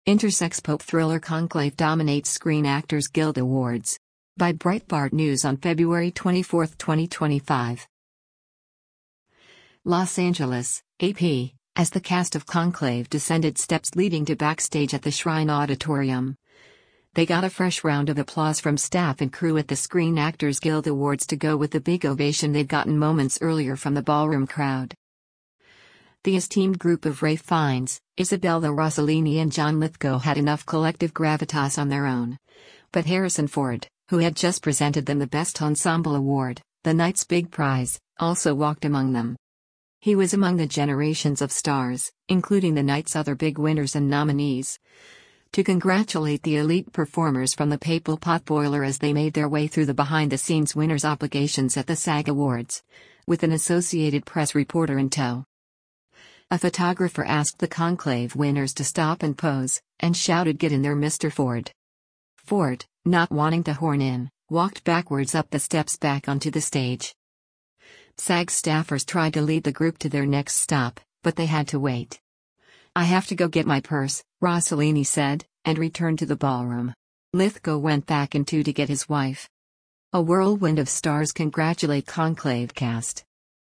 Intersex Pope thriller conclave dominates Screen Actors Guild Awards. By Breitbart News on February 24, 2025. Los Angeles, AP, as the cast of Conclave descended steps leading to backstage at the Shrine Auditorium. They got a fresh round of applause from staff and crew at the Screen Actors Guild Awards to go with the big ovation they'd gotten moments earlier from the ballroom crowd. The esteemed group of Ralph Fiennes, Isabella Rossellini and John Lithgow had enough collective gravitas on their own. But Harrison Ford, who had just presented them the Best Ensemble Award, the night's big prize, also walked among them. He was among the generations of stars, including the night's other big winners and nominees, to congratulate the elite performers from the Papal Potboiler as they made their way through the behind-the-scenes winners' obligations at the SAG Awards, with an Associated Press reporter in tow. A photographer asked the conclave winners to stop and pose, and shouted, "Get in there, Mr. Ford." Ford, not wanting to horn in, walked backwards up the steps back onto the stage. SAG staffers tried to lead the group to their next stop, but they had to wait. "I have to go get my purse," Rossellini said, and returned to the ballroom. Lithgow went back into to get his wife. A whirlwind of stars congratulate conclave cast.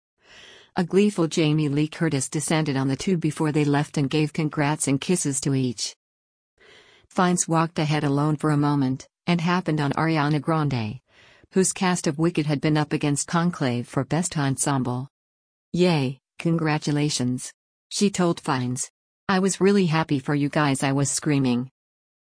A gleeful Jamie Lee Curtis descended on the tube before they left and gave congrats and kisses to each. Fiennes walked ahead alone for a moment, and happened on Ariana Grande, whose cast of Wicked had been up against Conclave for Best Ensemble. "Yay, congratulations," she told Fiennes. "I was really happy for you guys, I was screaming."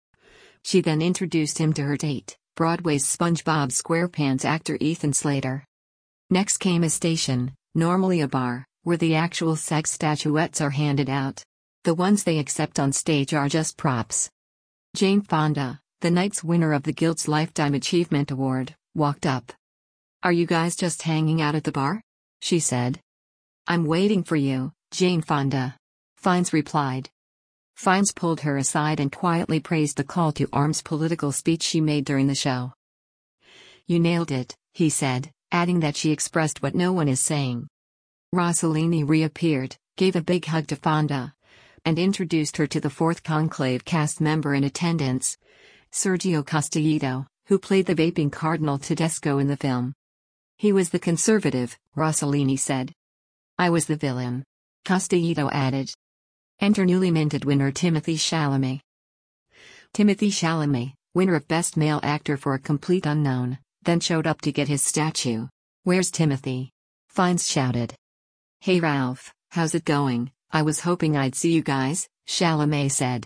She then introduced him to her date, Broadway's SpongeBob SquarePants actor Ethan Slater. Next came a station, normally a bar, where the actual SAG statuettes are handed out. The ones they accept on stage are just props. Jane Fonda, the night's winner of the Guild's Lifetime Achievement Award, walked up. "Are you guys just hanging out at the bar?" she said. "I'm waiting for you, Jane Fonda," Fiennes replied. Fiennes pulled her aside and quietly praised the call to arms political speech she made during the show. "You nailed it," he said, adding that she expressed what no one is saying. Rossellini reappeared, gave a big hug to Fonda, and introduced her to the fourth conclave cast member in attendance, Sergio Castellitto, who played the vaping Cardinal Tedesco in the film. "He was the conservative," Rossellini said. "I was the villain," Castellitto added. Enter newly minted winner Timothée Chalamet. Timothée Chalamet, winner of Best Male Actor for A Complete Unknown, then showed up to get his statue. "Where's Timothy?" Fiennes shouted. "Hey Ralph, how's it going? I was hoping I'd see you guys," Chalamet said.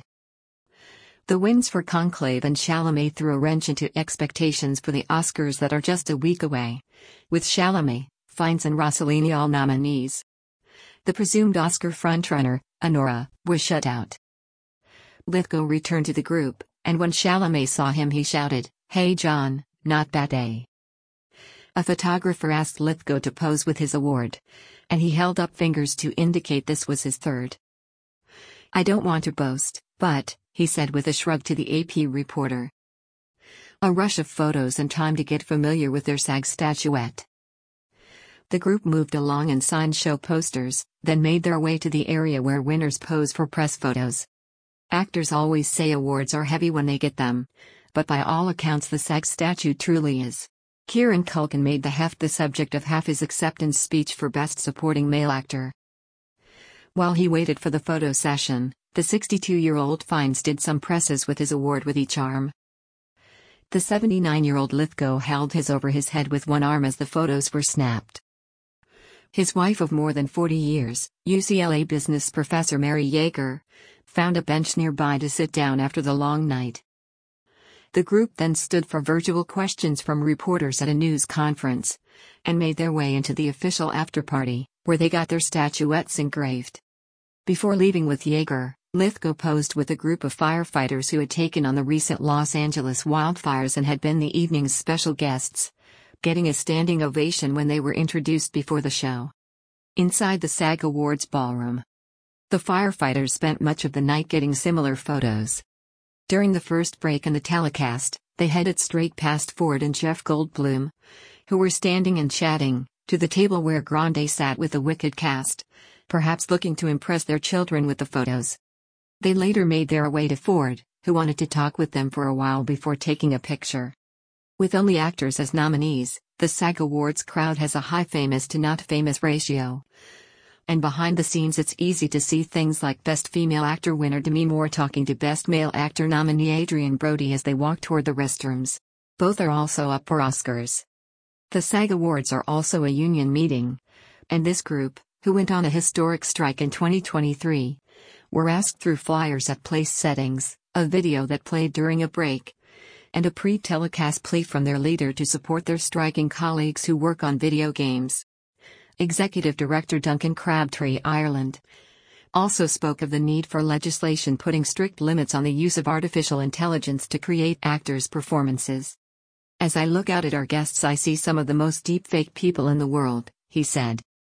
The wins for Conclave and Chalamet threw a wrench into expectations for the Oscars that are just a week away, with Chalamet, Fiennes and Rossellini all nominees. The presumed Oscar frontrunner, Anora, was shut out. Lithgow returned to the group, and when Chalamet saw him he shouted, "Hey John, not bad day." A photographer asked Lithgow to pose with his award, and he held up fingers to indicate this was his third. "I don't want to boast, but," he said with a shrug to the AP reporter. A rush of photos and time to get familiar with their SAG statuette. The group moved along and signed show posters, then made their way to the area where winners pose for press photos. Actors always say awards are heavy when they get them, but by all accounts the SAG statue truly is. Kieran Culkin made the heft the subject of half his acceptance speech for Best Supporting Male Actor. While he waited for the photo session, the 62-year-old Fiennes did some presses with his award with each arm. The 79-year-old Lithgow held his over his head with one arm as the photos were snapped. His wife of more than 40 years, UCLA business professor Mary Yeager, found a bench nearby to sit down after the long night. The group then stood for virtual questions from reporters at a news conference, and made their way into the official afterparty, where they got their statuettes engraved. Before leaving with Yeager, Lithgow posed with a group of firefighters who had taken on the recent Los Angeles wildfires and had been the evening's special guests, getting a standing ovation when they were introduced before the show. Inside the SAG Awards ballroom, the firefighters spent much of the night getting similar photos. During the first break in the telecast, they headed straight past Ford and Jeff Goldblum, who were standing and chatting, to the table where Grande sat with the Wicked cast, perhaps looking to impress their children with the photos. They later made their way to Ford, who wanted to talk with them for a while before taking a picture. With only actors as nominees, the SAG Awards crowd has a high famous to not famous ratio. And behind the scenes it's easy to see things like Best Female Actor winner Demi Moore talking to Best Male Actor nominee Adrien Brody as they walk toward the restrooms. Both are also up for Oscars. The SAG Awards are also a union meeting. And this group, who went on a historic strike in 2023, were asked through flyers at place settings, a video that played during a break, and a pre-telecast plea from their leader to support their striking colleagues who work on video games. Executive Director Duncan Crabtree, Ireland, also spoke of the need for legislation putting strict limits on the use of artificial intelligence to create actors' performances. As I look out at our guests, I see some of the most deep-fake people in the world, he said.